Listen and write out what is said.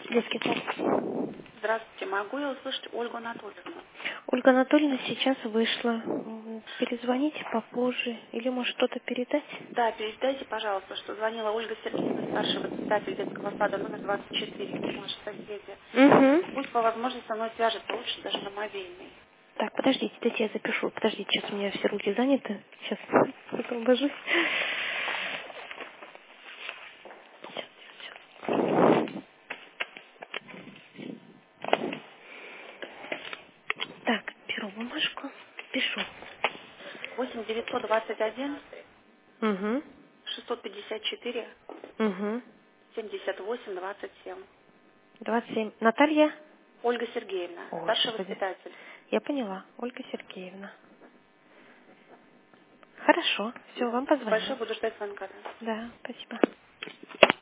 Детский сад. Здравствуйте, могу я услышать Ольгу Анатольевну? Ольга Анатольевна сейчас вышла. Перезвоните попозже. Или может что-то передать? Да, передайте, пожалуйста, что звонила Ольга Сергеевна, старший воспитатель детского сада номер 24, наши соседи. Пусть по Угу. возможности со мной свяжется, лучше даже на мобильный. Так, подождите, дайте я запишу. Подождите, сейчас у меня все руки заняты. Сейчас освобожусь. Так, беру бумажку, пишу. 8 921 Угу. 654 Угу. 78 27. 27. Наталья? Ольга Сергеевна, Ой, старший господи. воспитатель. Я поняла. Ольга Сергеевна. Хорошо. Все, вам Спасибо большое, позвоню. буду ждать звонка. Да, спасибо.